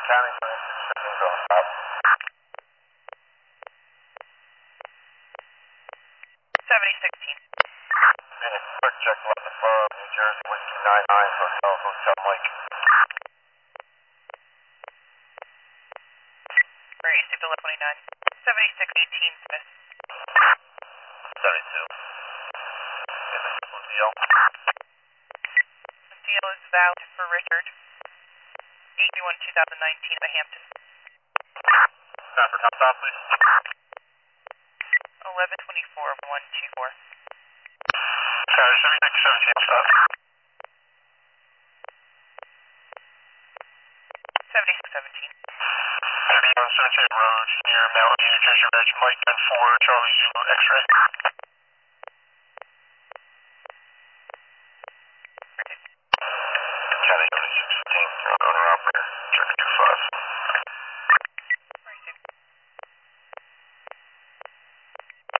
County, 2615 on the stop. 7016. Phoenix, quick check 11 above, New Jersey, Whiskey 99, Hotel Mike. Where are you, Steve 1129? 7618, Smith. 72. Okay, this is Lucille. Deal is valid for Richard. 8/1/2019 at Hampton. Time for top stop, please. 11/24/124. Sorry, 7617 stop. 7617. 30 on Sunset Road near Melody, New Jersey, Reg Mike 94, Charlie Zulu X-ray. County 2615, owner operator, check 2